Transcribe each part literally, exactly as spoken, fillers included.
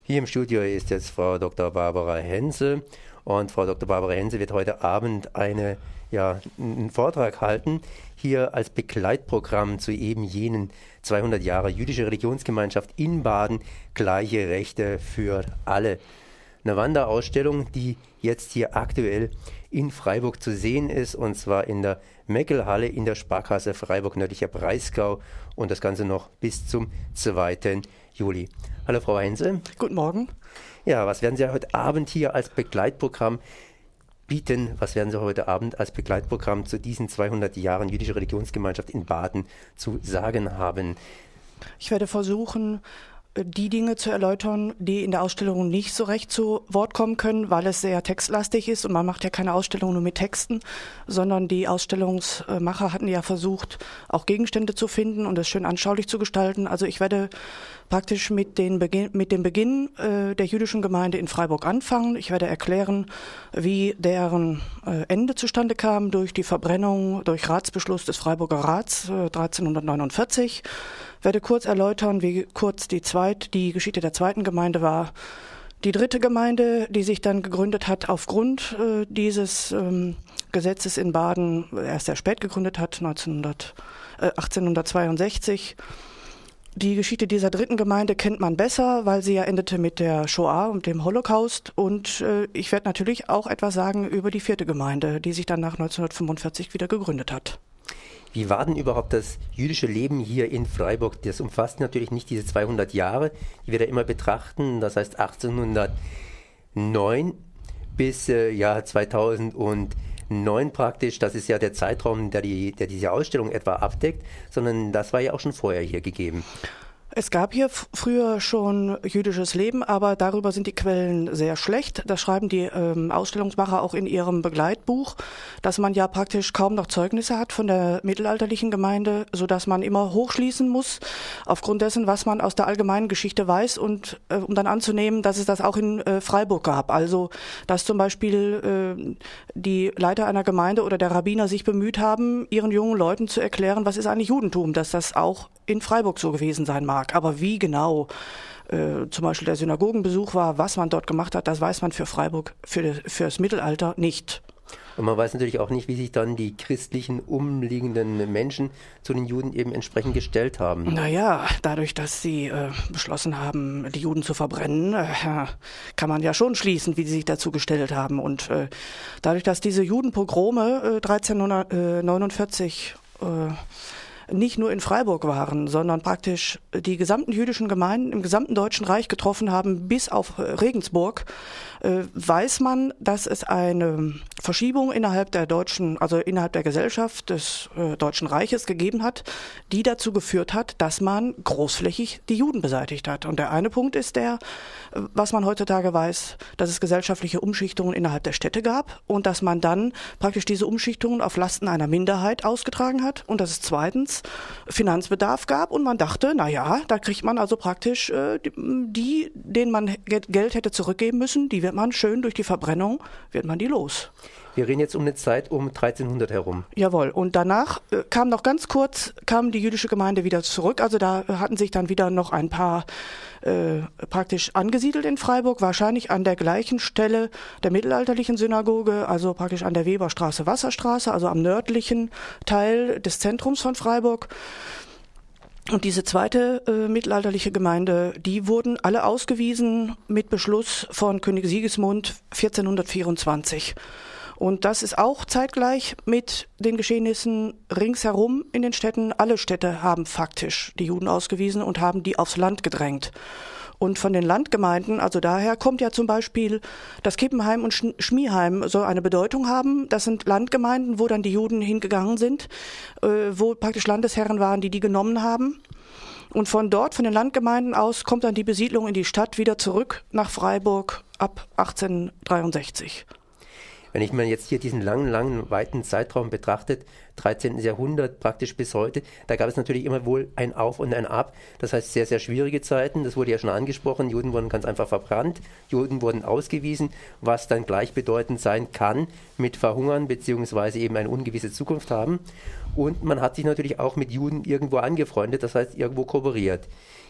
Hier im Studio ist jetzt Frau Doktor Barbara Hense und Frau Doktor Barbara Hense wird heute Abend eine, ja, einen Vortrag halten, hier als Begleitprogramm zu eben jenen zweihundert Jahre jüdische Religionsgemeinschaft in Baden, gleiche Rechte für alle. Eine Wanderausstellung, die jetzt hier aktuell in Freiburg zu sehen ist, und zwar in der Meckelhalle in der Sparkasse Freiburg nördlicher Breisgau, und das Ganze noch bis zum zweiten Juli. Hallo Frau Hense. Guten Morgen. Ja, was werden Sie heute Abend hier als Begleitprogramm bieten? Was werden Sie heute Abend als Begleitprogramm zu diesen zweihundert Jahren jüdische Religionsgemeinschaft in Baden zu sagen haben? Ich werde versuchen, die Dinge zu erläutern, die in der Ausstellung nicht so recht zu Wort kommen können, weil es sehr textlastig ist und man macht ja keine Ausstellung nur mit Texten, sondern die Ausstellungsmacher hatten ja versucht, auch Gegenstände zu finden und es schön anschaulich zu gestalten. Also ich werde praktisch mit, den Beginn, mit dem Beginn äh, der jüdischen Gemeinde in Freiburg anfangen. Ich werde erklären, wie deren äh, Ende zustande kam durch die Verbrennung, durch Ratsbeschluss des Freiburger Rats äh, dreizehnhundertneunundvierzig. Werde kurz erläutern, wie kurz die, zweit, die Geschichte der zweiten Gemeinde war. Die dritte Gemeinde, die sich dann gegründet hat aufgrund äh, dieses ähm, Gesetzes in Baden, erst sehr spät gegründet hat, neunzehnhundert, äh, achtzehnhundertzweiundsechzig. Die Geschichte dieser dritten Gemeinde kennt man besser, weil sie ja endete mit der Shoah und dem Holocaust. Und äh, ich werde natürlich auch etwas sagen über die vierte Gemeinde, die sich dann nach neunzehnhundertfünfundvierzig wieder gegründet hat. Wie war denn überhaupt das jüdische Leben hier in Freiburg? Das umfasst natürlich nicht diese zweihundert Jahre, die wir da immer betrachten. Das heißt achtzehnhundertneun bis äh, ja, zweitausendneun praktisch. Das ist ja der Zeitraum, der, die, der diese Ausstellung etwa abdeckt, sondern das war ja auch schon vorher hier gegeben. Es gab hier f- früher schon jüdisches Leben, aber darüber sind die Quellen sehr schlecht. Das schreiben die ähm, Ausstellungsmacher auch in ihrem Begleitbuch, dass man ja praktisch kaum noch Zeugnisse hat von der mittelalterlichen Gemeinde, sodass man immer hochschließen muss, aufgrund dessen, was man aus der allgemeinen Geschichte weiß, und äh, um dann anzunehmen, dass es das auch in äh, Freiburg gab. Also, dass zum Beispiel äh, die Leiter einer Gemeinde oder der Rabbiner sich bemüht haben, ihren jungen Leuten zu erklären, was ist eigentlich Judentum, dass das auch in Freiburg so gewesen sein mag. Aber wie genau äh, zum Beispiel der Synagogenbesuch war, was man dort gemacht hat, das weiß man für Freiburg, für, für das Mittelalter nicht. Und man weiß natürlich auch nicht, wie sich dann die christlichen umliegenden Menschen zu den Juden eben entsprechend gestellt haben. Naja, dadurch, dass sie äh, beschlossen haben, die Juden zu verbrennen, äh, kann man ja schon schließen, wie sie sich dazu gestellt haben. Und äh, dadurch, dass diese Judenpogrome äh, dreizehnhundertneunundvierzig äh, nicht nur in Freiburg waren, sondern praktisch die gesamten jüdischen Gemeinden im gesamten Deutschen Reich getroffen haben, bis auf Regensburg, äh, weiß man, dass es eine Verschiebung innerhalb der deutschen, also innerhalb der Gesellschaft des äh, Deutschen Reiches gegeben hat, die dazu geführt hat, dass man großflächig die Juden beseitigt hat. Und der eine Punkt ist der, was man heutzutage weiß, dass es gesellschaftliche Umschichtungen innerhalb der Städte gab und dass man dann praktisch diese Umschichtungen auf Lasten einer Minderheit ausgetragen hat und dass es zweitens Finanzbedarf gab und man dachte, na ja, da kriegt man also praktisch äh, die, denen man Geld hätte zurückgeben müssen, die wird man schön durch die Verbrennung, wird man die los. Wir reden jetzt um eine Zeit um dreizehnhundert herum. Jawohl. Und danach äh, kam noch ganz kurz, kam die jüdische Gemeinde wieder zurück. Also da hatten sich dann wieder noch ein paar äh, praktisch angesiedelt in Freiburg, wahrscheinlich an der gleichen Stelle der mittelalterlichen Synagoge, also praktisch an der Weberstraße, Wasserstraße, also am nördlichen Teil des Zentrums von Freiburg. Und diese zweite äh, mittelalterliche Gemeinde, die wurden alle ausgewiesen mit Beschluss von König Sigismund vierzehnhundertvierundzwanzig. Und das ist auch zeitgleich mit den Geschehnissen ringsherum in den Städten. Alle Städte haben faktisch die Juden ausgewiesen und haben die aufs Land gedrängt. Und von den Landgemeinden, also daher kommt ja zum Beispiel, dass Kippenheim und Schmieheim so eine Bedeutung haben. Das sind Landgemeinden, wo dann die Juden hingegangen sind, äh, wo praktisch Landesherren waren, die die genommen haben. Und von dort, von den Landgemeinden aus, kommt dann die Besiedlung in die Stadt wieder zurück nach Freiburg ab achtzehnhundertdreiundsechzig. Wenn ich mir jetzt hier diesen langen, langen, weiten Zeitraum betrachtet, dreizehnten Jahrhundert praktisch bis heute, da gab es natürlich immer wohl ein Auf und ein Ab. Das heißt sehr, sehr schwierige Zeiten, das wurde ja schon angesprochen, Juden wurden ganz einfach verbrannt, Juden wurden ausgewiesen, was dann gleichbedeutend sein kann mit Verhungern beziehungsweise eben eine ungewisse Zukunft haben. Und man hat sich natürlich auch mit Juden irgendwo angefreundet, das heißt irgendwo kooperiert.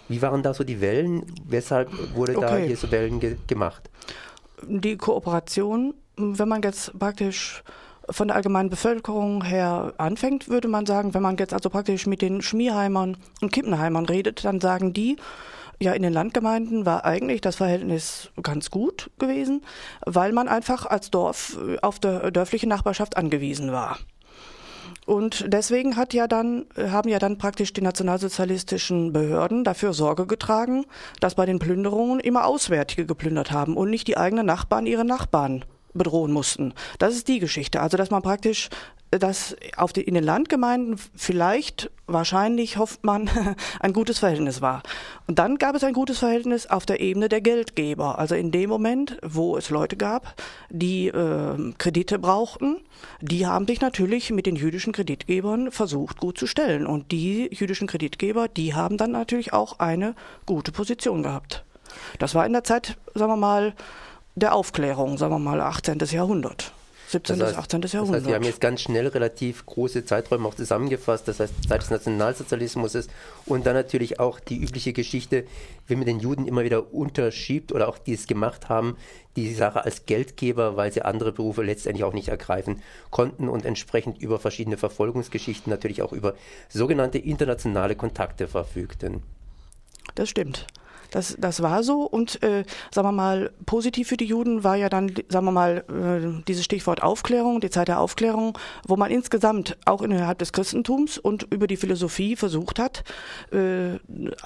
Wie waren da so die Wellen? Weshalb wurde okay. da hier so Wellen ge- gemacht? Die Kooperation, wenn man jetzt praktisch von der allgemeinen Bevölkerung her anfängt, würde man sagen, wenn man jetzt also praktisch mit den Schmierheimern und Kippenheimern redet, dann sagen die, ja, in den Landgemeinden war eigentlich das Verhältnis ganz gut gewesen, weil man einfach als Dorf auf der dörfliche Nachbarschaft angewiesen war. Und deswegen hat ja dann, haben ja dann praktisch die nationalsozialistischen Behörden dafür Sorge getragen, dass bei den Plünderungen immer Auswärtige geplündert haben und nicht die eigenen Nachbarn ihre Nachbarn bedrohen mussten. Das ist die Geschichte. Also dass man praktisch, dass auf die, in den Landgemeinden vielleicht, wahrscheinlich hofft man, ein gutes Verhältnis war. Und dann gab es ein gutes Verhältnis auf der Ebene der Geldgeber. Also in dem Moment, wo es Leute gab, die äh, Kredite brauchten, die haben sich natürlich mit den jüdischen Kreditgebern versucht, gut zu stellen. Und die jüdischen Kreditgeber, die haben dann natürlich auch eine gute Position gehabt. Das war in der Zeit, sagen wir mal, der Aufklärung, sagen wir mal achtzehnten. Jahrhundert. siebzehnten. Das heißt, achtzehnten. Jahrhundert. Das heißt, wir haben jetzt ganz schnell relativ große Zeiträume auch zusammengefasst, das heißt Zeit des Nationalsozialismus und dann natürlich auch die übliche Geschichte, wie man den Juden immer wieder unterschiebt oder auch die es gemacht haben, die Sache als Geldgeber, weil sie andere Berufe letztendlich auch nicht ergreifen konnten und entsprechend über verschiedene Verfolgungsgeschichten natürlich auch über sogenannte internationale Kontakte verfügten. Das stimmt. Das, das war so und äh, sagen wir mal, positiv für die Juden war ja dann, sagen wir mal, äh, dieses Stichwort Aufklärung, die Zeit der Aufklärung, wo man insgesamt auch innerhalb des Christentums und über die Philosophie versucht hat, äh,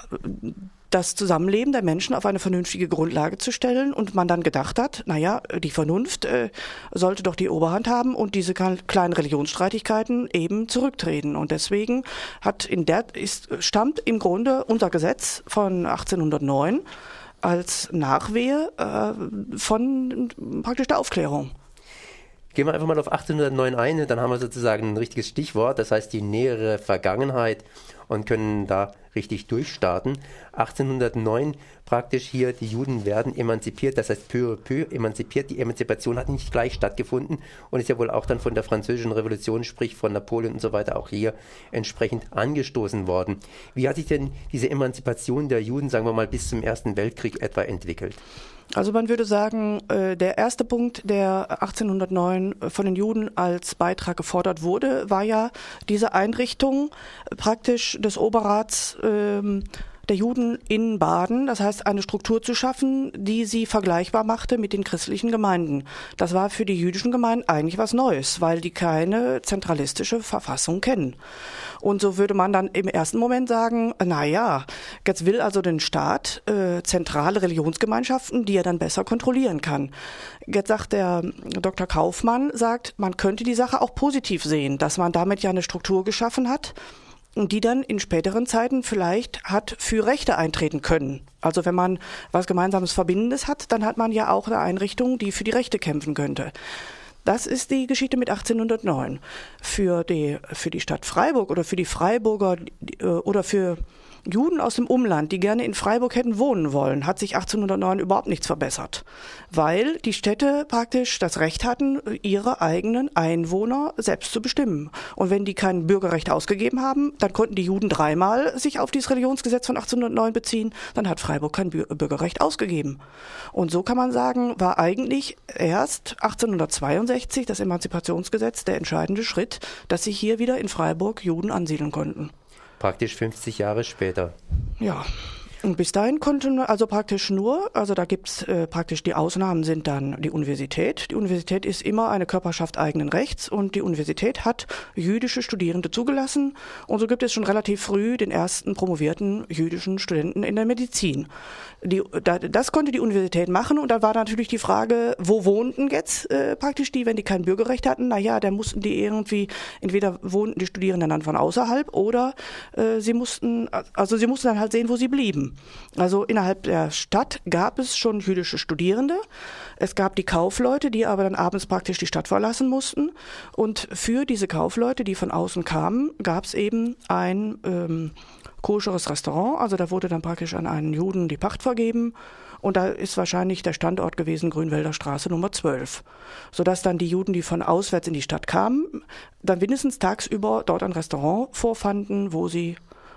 das Zusammenleben der Menschen auf eine vernünftige Grundlage zu stellen und man dann gedacht hat, naja, die Vernunft äh, sollte doch die Oberhand haben und diese kleinen Religionsstreitigkeiten eben zurücktreten. Und deswegen hat in der ist, stammt im Grunde unser Gesetz von achtzehnhundertneun als Nachwehe äh, von praktisch der Aufklärung. Gehen wir einfach mal auf achtzehnhundertneun ein, dann haben wir sozusagen ein richtiges Stichwort, das heißt die nähere Vergangenheit und können da richtig durchstarten. achtzehnhundertneun praktisch hier, die Juden werden emanzipiert, das heißt peu à peu emanzipiert. Die Emanzipation hat nicht gleich stattgefunden und ist ja wohl auch dann von der Französischen Revolution, sprich von Napoleon und so weiter, auch hier entsprechend angestoßen worden. Wie hat sich denn diese Emanzipation der Juden, sagen wir mal, bis zum Ersten Weltkrieg etwa entwickelt? Also man würde sagen, der erste Punkt, der achtzehnhundertneun von den Juden als Beitrag gefordert wurde, war ja diese Einrichtung praktisch des Oberrats ähm, der Juden in Baden, das heißt eine Struktur zu schaffen, die sie vergleichbar machte mit den christlichen Gemeinden. Das war für die jüdischen Gemeinden eigentlich was Neues, weil die keine zentralistische Verfassung kennen. Und so würde man dann im ersten Moment sagen, na ja, jetzt will also den Staat äh, zentrale Religionsgemeinschaften, die er dann besser kontrollieren kann. Jetzt sagt der Doktor Kaufmann, sagt, man könnte die Sache auch positiv sehen, dass man damit ja eine Struktur geschaffen hat, die dann in späteren Zeiten vielleicht hat für Rechte eintreten können. Also wenn man was Gemeinsames Verbindendes hat, dann hat man ja auch eine Einrichtung, die für die Rechte kämpfen könnte. Das ist die Geschichte mit achtzehnhundertneun. Für die, für die Stadt Freiburg oder für die Freiburger oder für Juden aus dem Umland, die gerne in Freiburg hätten wohnen wollen, hat sich achtzehnhundertneun überhaupt nichts verbessert, weil die Städte praktisch das Recht hatten, ihre eigenen Einwohner selbst zu bestimmen. Und wenn die kein Bürgerrecht ausgegeben haben, dann konnten die Juden dreimal sich auf dieses Religionsgesetz von achtzehnhundertneun beziehen, dann hat Freiburg kein Bürgerrecht ausgegeben. Und so kann man sagen, war eigentlich erst achtzehnhundertzweiundsechzig das Emanzipationsgesetz der entscheidende Schritt, dass sich hier wieder in Freiburg Juden ansiedeln konnten. Praktisch fünfzig Jahre später. Ja, und bis dahin konnten also praktisch nur, also da gibt's äh, praktisch die Ausnahmen sind dann die Universität. Die Universität ist immer eine Körperschaft eigenen Rechts und die Universität hat jüdische Studierende zugelassen und so gibt es schon relativ früh den ersten promovierten jüdischen Studenten in der Medizin. Die, da, das konnte die Universität machen und da war natürlich die Frage, wo wohnten jetzt äh, praktisch die, wenn die kein Bürgerrecht hatten? Naja, da mussten die irgendwie, entweder wohnten die Studierenden dann von außerhalb oder äh, sie mussten, also sie mussten dann halt sehen, wo sie blieben. Also innerhalb der Stadt gab es schon jüdische Studierende. Es gab die Kaufleute, die aber dann abends praktisch die Stadt verlassen mussten. Und für diese Kaufleute, die von außen kamen, gab es eben ein ähm, koscheres Restaurant. Also da wurde dann praktisch an einen Juden die Pacht vergeben. Und da ist wahrscheinlich der Standort gewesen Grünwälder Straße Nummer zwölf. Sodass dann die Juden, die von auswärts in die Stadt kamen, dann wenigstens tagsüber dort ein Restaurant vorfanden, wo sie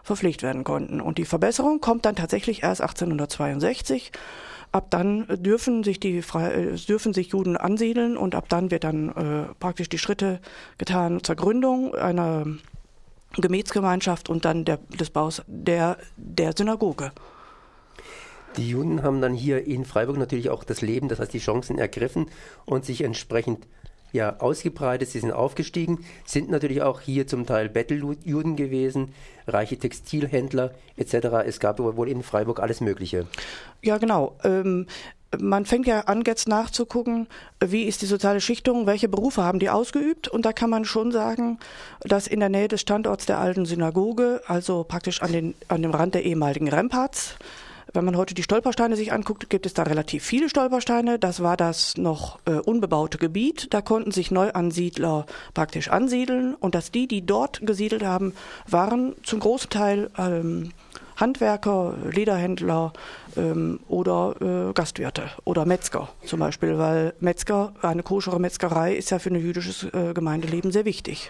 verpflegt werden konnten. Und die Verbesserung kommt dann tatsächlich erst achtzehnhundertzweiundsechzig. Ab dann dürfen sich die dürfen sich Juden ansiedeln und ab dann wird dann äh, praktisch die Schritte getan zur Gründung einer Gebetsgemeinschaft und dann der, des Baus der, der Synagoge. Die Juden haben dann hier in Freiburg natürlich auch das Leben, das heißt die Chancen ergriffen und sich entsprechend ja, ausgebreitet. Sie sind aufgestiegen, sind natürlich auch hier zum Teil Betteljuden gewesen, reiche Textilhändler et cetera. Es gab wohl in Freiburg alles Mögliche. Ja, genau. Ähm, man fängt ja an, jetzt nachzugucken, wie ist die soziale Schichtung, welche Berufe haben die ausgeübt. Und da kann man schon sagen, dass in der Nähe des Standorts der alten Synagoge, also praktisch an, den, an dem Rand der ehemaligen Remparts, wenn man heute die Stolpersteine sich anguckt, gibt es da relativ viele Stolpersteine. Das war das noch äh, unbebaute Gebiet. Da konnten sich Neuansiedler praktisch ansiedeln. Und dass die, die dort gesiedelt haben, waren zum großen Teil ähm, Handwerker, Lederhändler ähm, oder äh, Gastwirte oder Metzger zum Beispiel. Weil Metzger, eine koschere Metzgerei ist ja für ein jüdisches äh, Gemeindeleben sehr wichtig.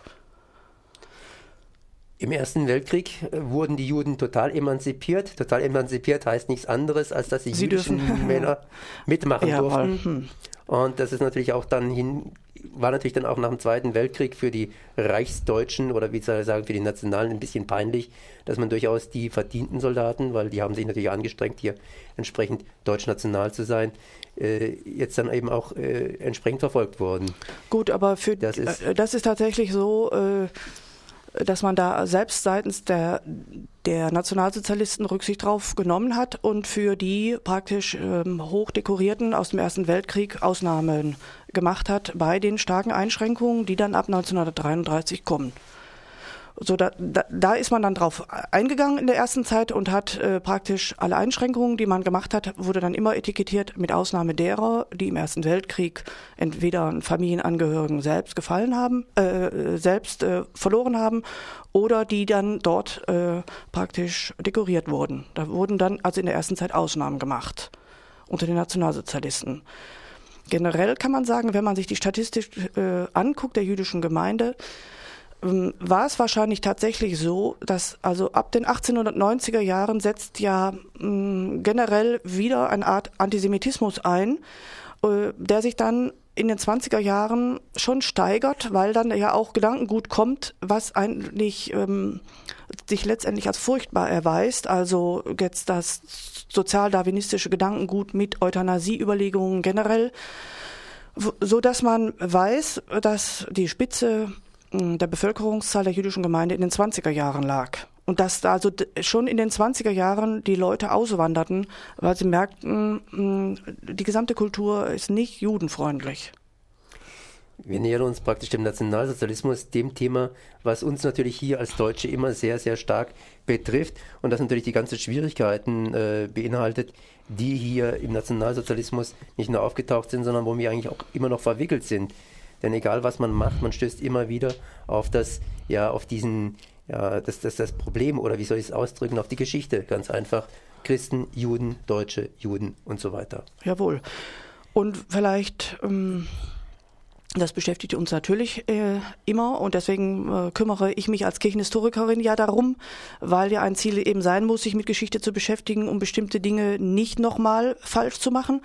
Im Ersten Weltkrieg wurden die Juden total emanzipiert. Total emanzipiert heißt nichts anderes, als dass die Sie jüdischen dürfen. Männer mitmachen Ja, durften. mhm. Und das ist natürlich auch dann hin, war natürlich dann auch nach dem Zweiten Weltkrieg für die Reichsdeutschen oder wie soll ich sagen, für die Nationalen ein bisschen peinlich, dass man durchaus die verdienten Soldaten, weil die haben sich natürlich angestrengt, hier entsprechend deutsch-national zu sein, äh, jetzt dann eben auch äh, entsprechend verfolgt wurden. Gut, aber für Das ist, äh, das ist tatsächlich so, äh, dass man da selbst seitens der, der Nationalsozialisten Rücksicht drauf genommen hat und für die praktisch ähm, Hochdekorierten aus dem Ersten Weltkrieg Ausnahmen gemacht hat bei den starken Einschränkungen, die dann ab neunzehnhundertdreiunddreißig kommen. So, da, da, da ist man dann drauf eingegangen in der ersten Zeit und hat äh, praktisch alle Einschränkungen, die man gemacht hat, wurde dann immer etikettiert mit Ausnahme derer, die im Ersten Weltkrieg entweder einen Familienangehörigen selbst gefallen haben, äh, selbst äh, verloren haben oder die dann dort äh, praktisch dekoriert wurden. Da wurden dann also in der ersten Zeit Ausnahmen gemacht unter den Nationalsozialisten. Generell kann man sagen, wenn man sich die Statistik äh, anguckt der jüdischen Gemeinde, war es wahrscheinlich tatsächlich so, dass also ab den achtzehnhundertneunziger Jahren setzt ja mh, generell wieder eine Art Antisemitismus ein, äh, der sich dann in den zwanziger Jahren schon steigert, weil dann ja auch Gedankengut kommt, was eigentlich ähm, sich letztendlich als furchtbar erweist. Also jetzt das sozialdarwinistische Gedankengut mit Euthanasie-Überlegungen generell, so dass man weiß, dass die Spitze der Bevölkerungszahl der jüdischen Gemeinde in den zwanziger Jahren lag. Und dass da also schon in den zwanziger Jahren die Leute auswanderten, weil sie merkten, die gesamte Kultur ist nicht judenfreundlich. Wir nähern uns praktisch dem Nationalsozialismus, dem Thema, was uns natürlich hier als Deutsche immer sehr, sehr stark betrifft und das natürlich die ganzen Schwierigkeiten äh, beinhaltet, die hier im Nationalsozialismus nicht nur aufgetaucht sind, sondern wo wir eigentlich auch immer noch verwickelt sind. Denn egal was man macht, man stößt immer wieder auf das, ja, auf diesen, ja, das, das, das Problem oder wie soll ich es ausdrücken, auf die Geschichte, ganz einfach. Christen, Juden, Deutsche, Juden und so weiter. Jawohl. Und vielleicht, ähm, das beschäftigt uns natürlich äh, immer und deswegen äh, kümmere ich mich als Kirchenhistorikerin ja darum, weil ja ein Ziel eben sein muss, sich mit Geschichte zu beschäftigen, um bestimmte Dinge nicht nochmal falsch zu machen.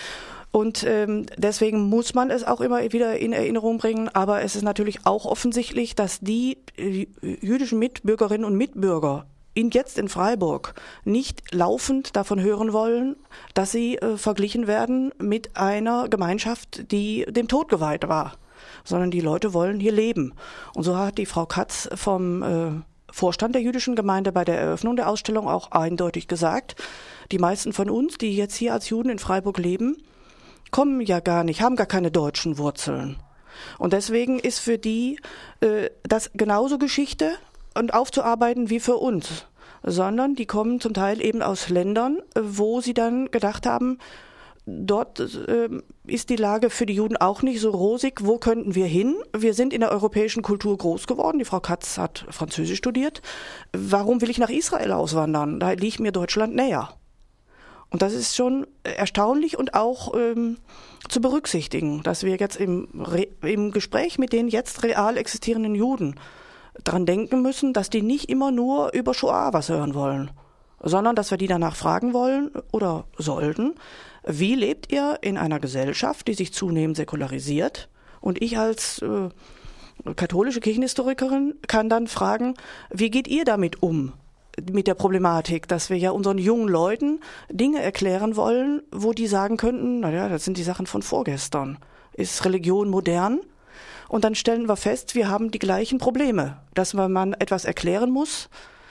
Und ähm, deswegen muss man es auch immer wieder in Erinnerung bringen. Aber es ist natürlich auch offensichtlich, dass die äh, jüdischen Mitbürgerinnen und Mitbürger in, jetzt in Freiburg nicht laufend davon hören wollen, dass sie äh, verglichen werden mit einer Gemeinschaft, die dem Tod geweiht war. Sondern die Leute wollen hier leben. Und so hat die Frau Katz vom äh, Vorstand der jüdischen Gemeinde bei der Eröffnung der Ausstellung auch eindeutig gesagt, die meisten von uns, die jetzt hier als Juden in Freiburg leben, kommen ja gar nicht, haben gar keine deutschen Wurzeln. Und deswegen ist für die äh, das genauso Geschichte und aufzuarbeiten wie für uns. Sondern die kommen zum Teil eben aus Ländern, wo sie dann gedacht haben, dort äh, ist die Lage für die Juden auch nicht so rosig. Wo könnten wir hin? Wir sind in der europäischen Kultur groß geworden. Die Frau Katz hat Französisch studiert. Warum will ich nach Israel auswandern? Da liegt mir Deutschland näher. Und das ist schon erstaunlich und auch ähm, zu berücksichtigen, dass wir jetzt im, Re- im Gespräch mit den jetzt real existierenden Juden dran denken müssen, dass die nicht immer nur über Shoah was hören wollen, sondern dass wir die danach fragen wollen oder sollten, wie lebt ihr in einer Gesellschaft, die sich zunehmend säkularisiert? Und ich als äh, katholische Kirchenhistorikerin kann dann fragen, wie geht ihr damit um, mit der Problematik, dass wir ja unseren jungen Leuten Dinge erklären wollen, wo die sagen könnten, naja, das sind die Sachen von vorgestern. Ist Religion modern? Und dann stellen wir fest, wir haben die gleichen Probleme, dass man etwas erklären muss,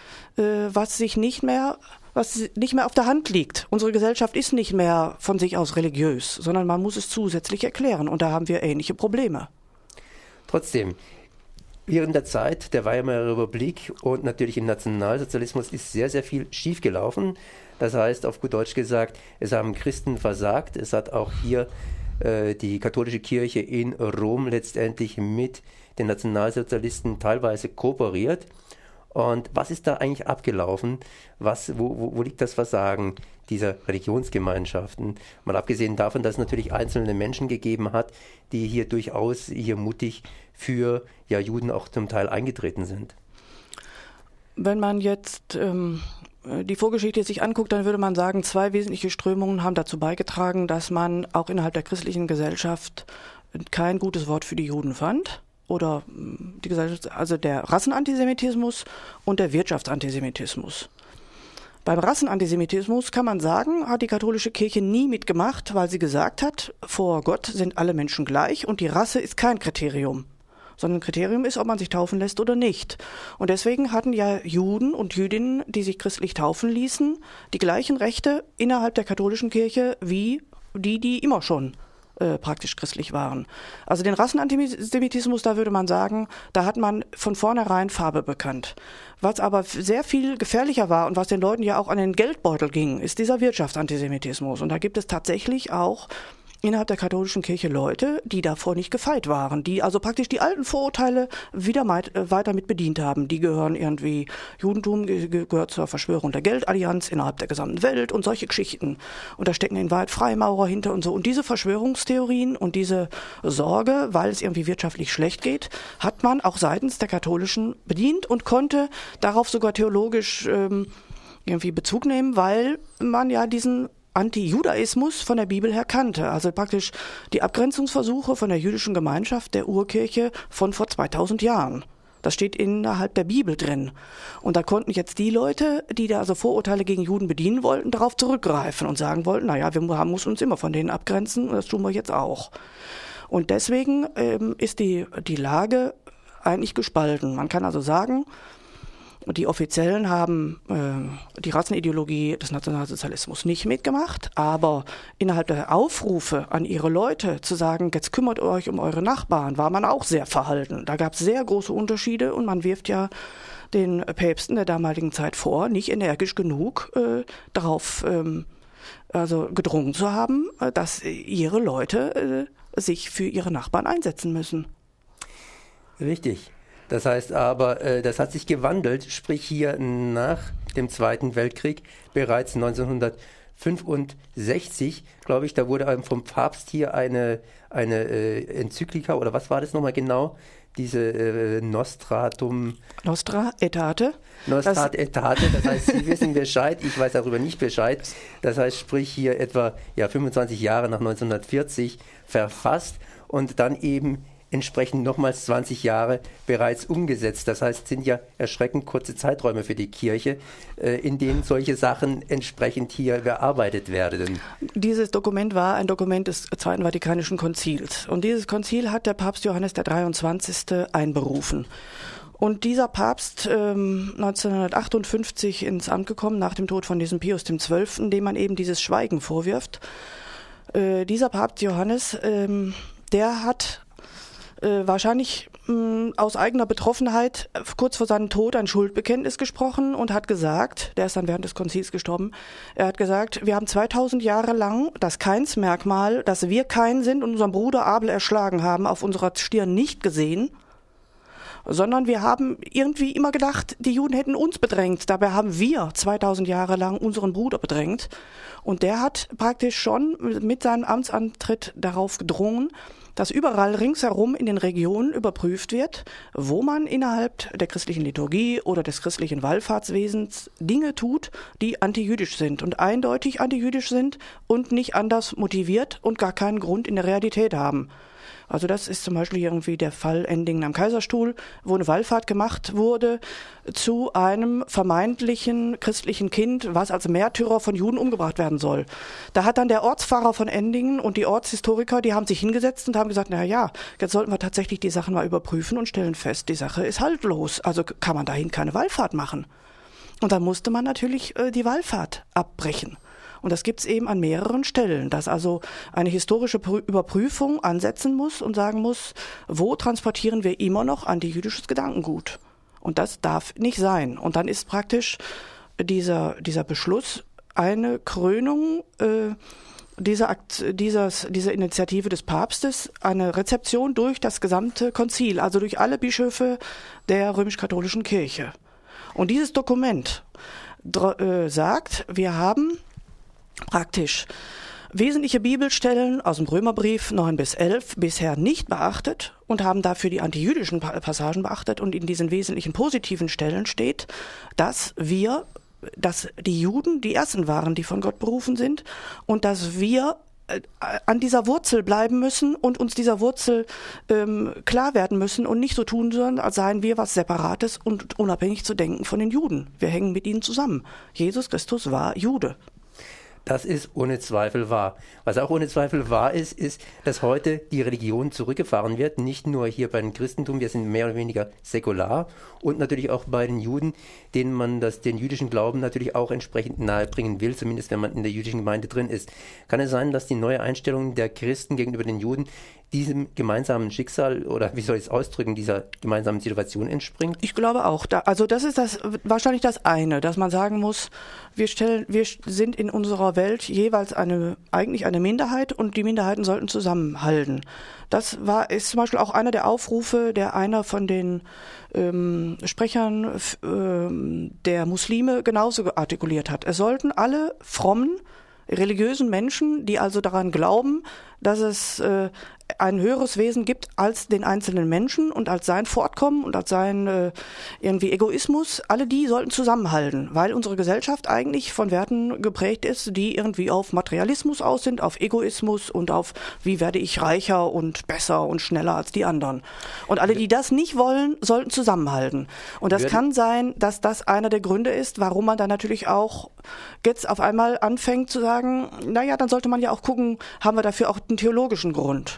was sich nicht mehr, was nicht mehr auf der Hand liegt. Unsere Gesellschaft ist nicht mehr von sich aus religiös, sondern man muss es zusätzlich erklären. Und da haben wir ähnliche Probleme. Trotzdem, während der Zeit der Weimarer Republik und natürlich im Nationalsozialismus ist sehr, sehr viel schiefgelaufen. Das heißt, auf gut Deutsch gesagt, es haben Christen versagt. Es hat auch hier die katholische Kirche in Rom letztendlich mit den Nationalsozialisten teilweise kooperiert. Und was ist da eigentlich abgelaufen? Was, wo, wo, wo liegt das Versagen dieser Religionsgemeinschaften? Mal abgesehen davon, dass es natürlich einzelne Menschen gegeben hat, die hier durchaus hier mutig für ja, Juden auch zum Teil eingetreten sind. Wenn man jetzt ähm die Vorgeschichte sich anguckt, dann würde man sagen, zwei wesentliche Strömungen haben dazu beigetragen, dass man auch innerhalb der christlichen Gesellschaft kein gutes Wort für die Juden fand. Oder die Gesellschaft, also der Rassenantisemitismus und der Wirtschaftsantisemitismus. Beim Rassenantisemitismus kann man sagen, hat die katholische Kirche nie mitgemacht, weil sie gesagt hat, vor Gott sind alle Menschen gleich und die Rasse ist kein Kriterium. Sondern ein Kriterium ist, ob man sich taufen lässt oder nicht. Und deswegen hatten ja Juden und Jüdinnen, die sich christlich taufen ließen, die gleichen Rechte innerhalb der katholischen Kirche wie die, die immer schon äh, praktisch christlich waren. Also den Rassenantisemitismus, da würde man sagen, da hat man von vornherein Farbe bekannt. Was aber sehr viel gefährlicher war und was den Leuten ja auch an den Geldbeutel ging, ist dieser Wirtschaftsantisemitismus. Und da gibt es tatsächlich auch innerhalb der katholischen Kirche Leute, die davor nicht gefeit waren, die also praktisch die alten Vorurteile wieder meit, äh, weiter mit bedient haben. Die gehören irgendwie, Judentum ge- gehört zur Verschwörung der Geldallianz innerhalb der gesamten Welt und solche Geschichten. Und da stecken in Wahrheit Freimaurer hinter und so. Und diese Verschwörungstheorien und diese Sorge, weil es irgendwie wirtschaftlich schlecht geht, hat man auch seitens der Katholischen bedient und konnte darauf sogar theologisch ähm, irgendwie Bezug nehmen, weil man ja diesen Anti-Judaismus von der Bibel her kannte, also praktisch die Abgrenzungsversuche von der jüdischen Gemeinschaft der Urkirche von vor zweitausend Jahren. Das steht innerhalb der Bibel drin. Und da konnten jetzt die Leute, die da also Vorurteile gegen Juden bedienen wollten, darauf zurückgreifen und sagen wollten, naja, wir müssen uns immer von denen abgrenzen und das tun wir jetzt auch. Und deswegen ähm, ist die, die Lage eigentlich gespalten. Man kann also sagen, die Offiziellen haben äh, die Rassenideologie des Nationalsozialismus nicht mitgemacht, aber innerhalb der Aufrufe an ihre Leute zu sagen, jetzt kümmert euch um eure Nachbarn, war man auch sehr verhalten. Da gab es sehr große Unterschiede und man wirft ja den Päpsten der damaligen Zeit vor, nicht energisch genug äh, darauf ähm, also gedrungen zu haben, dass ihre Leute äh, sich für ihre Nachbarn einsetzen müssen. Richtig. Das heißt aber, äh, das hat sich gewandelt, sprich hier nach dem Zweiten Weltkrieg, bereits neunzehnhundertfünfundsechzig, glaube ich, da wurde vom Papst hier eine, eine äh, Enzyklika, oder was war das nochmal genau? Diese äh, Nostratum... Nostra Aetate. Nostra Aetate, das heißt, Sie wissen Bescheid, ich weiß darüber nicht Bescheid. Das heißt, sprich hier etwa ja, fünfundzwanzig Jahre nach neunzehnhundertvierzig verfasst und dann eben entsprechend nochmals zwanzig Jahre bereits umgesetzt. Das heißt, sind ja erschreckend kurze Zeiträume für die Kirche, äh, in denen solche Sachen entsprechend hier bearbeitet werden. Dieses Dokument war ein Dokument des Zweiten Vatikanischen Konzils. Und dieses Konzil hat der Papst Johannes der dreiundzwanzigste einberufen. Und dieser Papst, ähm, neunzehnhundertachtundfünfzig ins Amt gekommen, nach dem Tod von diesem Pius dem Zwölften, dem man eben dieses Schweigen vorwirft, äh, dieser Papst Johannes, ähm, der hat Äh, wahrscheinlich mh, aus eigener Betroffenheit äh, kurz vor seinem Tod ein Schuldbekenntnis gesprochen und hat gesagt, der ist dann während des Konzils gestorben, er hat gesagt, wir haben zweitausend Jahre lang das Kainsmerkmal, dass wir Kain sind und unseren Bruder Abel erschlagen haben, auf unserer Stirn nicht gesehen. sondern wir haben irgendwie immer gedacht, die Juden hätten uns bedrängt. Dabei haben wir zweitausend Jahre lang unseren Bruder bedrängt. Und der hat praktisch schon mit seinem Amtsantritt darauf gedrungen, dass überall ringsherum in den Regionen überprüft wird, wo man innerhalb der christlichen Liturgie oder des christlichen Wallfahrtswesens Dinge tut, die antijüdisch sind und eindeutig antijüdisch sind und nicht anders motiviert und gar keinen Grund in der Realität haben. Also das ist zum Beispiel irgendwie der Fall Endingen am Kaiserstuhl, wo eine Wallfahrt gemacht wurde zu einem vermeintlichen christlichen Kind, was als Märtyrer von Juden umgebracht werden soll. Da hat dann der Ortspfarrer von Endingen und die Ortshistoriker, die haben sich hingesetzt und haben gesagt, na ja, jetzt sollten wir tatsächlich die Sachen mal überprüfen und stellen fest, die Sache ist haltlos. Also kann man dahin keine Wallfahrt machen. Und dann musste man natürlich äh, die Wallfahrt abbrechen. Und das gibt's eben an mehreren Stellen, dass also eine historische Überprüfung ansetzen muss und sagen muss, wo transportieren wir immer noch antijüdisches Gedankengut? Und das darf nicht sein. Und dann ist praktisch dieser, dieser Beschluss eine Krönung äh, dieser, Akt, dieses, dieser Initiative des Papstes, eine Rezeption durch das gesamte Konzil, also durch alle Bischöfe der römisch-katholischen Kirche. Und dieses Dokument dr- äh, sagt, wir haben praktisch wesentliche Bibelstellen aus dem Römerbrief neun bis elf bisher nicht beachtet und haben dafür die antijüdischen Passagen beachtet. Und in diesen wesentlichen positiven Stellen steht, dass wir, dass die Juden die Ersten waren, die von Gott berufen sind und dass wir an dieser Wurzel bleiben müssen und uns dieser Wurzel ähm, klar werden müssen und nicht so tun sollen, als seien wir was Separates und unabhängig zu denken von den Juden. Wir hängen mit ihnen zusammen. Jesus Christus war Jude. Das ist ohne Zweifel wahr. Was auch ohne Zweifel wahr ist, ist, dass heute die Religion zurückgefahren wird. Nicht nur hier beim Christentum, wir sind mehr oder weniger säkular, und natürlich auch bei den Juden, denen man das, den jüdischen Glauben natürlich auch entsprechend nahebringen will, zumindest wenn man in der jüdischen Gemeinde drin ist. Kann es sein, dass die neue Einstellung der Christen gegenüber den Juden diesem gemeinsamen Schicksal oder wie soll ich es ausdrücken, dieser gemeinsamen Situation entspringt? Ich glaube auch. Da, also das ist das wahrscheinlich das eine, dass man sagen muss, wir stellen, wir sind in unserer Welt jeweils eine eigentlich eine Minderheit und die Minderheiten sollten zusammenhalten. Das war ist zum Beispiel auch einer der Aufrufe, der einer von den ähm, Sprechern ähm, der Muslime genauso artikuliert hat. Es sollten alle frommen religiösen Menschen, die also daran glauben, dass es äh, ein höheres Wesen gibt als den einzelnen Menschen und als sein Fortkommen und als sein äh, irgendwie Egoismus, alle die sollten zusammenhalten, weil unsere Gesellschaft eigentlich von Werten geprägt ist, die irgendwie auf Materialismus aus sind, auf Egoismus und auf wie werde ich reicher und besser und schneller als die anderen. Und alle, die das nicht wollen, sollten zusammenhalten. Und das kann sein, dass das einer der Gründe ist, warum man dann natürlich auch jetzt auf einmal anfängt zu sagen, naja, dann sollte man ja auch gucken, haben wir dafür auch einen theologischen Grund.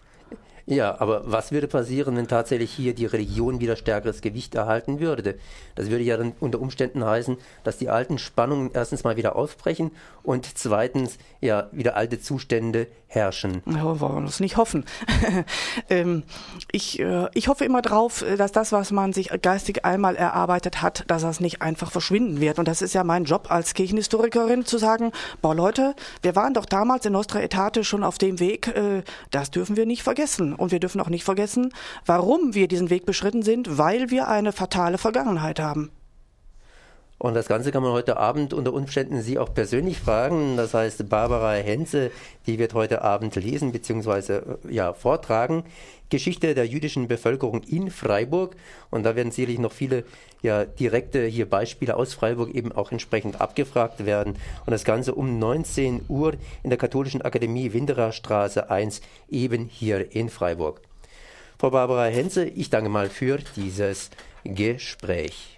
Ja, aber was würde passieren, wenn tatsächlich hier die Religion wieder stärkeres Gewicht erhalten würde? Das würde ja dann unter Umständen heißen, dass die alten Spannungen erstens mal wieder aufbrechen und zweitens ja wieder alte Zustände herrschen. Ja, wollen wir das nicht hoffen. ähm, ich, äh, ich hoffe immer drauf, dass das, was man sich geistig einmal erarbeitet hat, dass das nicht einfach verschwinden wird. Und das ist ja mein Job als Kirchenhistorikerin, zu sagen, boah Leute, wir waren doch damals in Nostra Aetate schon auf dem Weg, äh, das dürfen wir nicht vergessen. Und wir dürfen auch nicht vergessen, warum wir diesen Weg beschritten sind, weil wir eine fatale Vergangenheit haben. Und das Ganze kann man heute Abend unter Umständen Sie auch persönlich fragen. Das heißt, Barbara Henze, die wird heute Abend lesen bzw. ja, vortragen. Geschichte der jüdischen Bevölkerung in Freiburg. Und da werden sicherlich noch viele ja, direkte hier Beispiele aus Freiburg eben auch entsprechend abgefragt werden. Und das Ganze um neunzehn Uhr in der Katholischen Akademie Winderer Straße eins, eben hier in Freiburg. Frau Barbara Henze, ich danke mal für dieses Gespräch.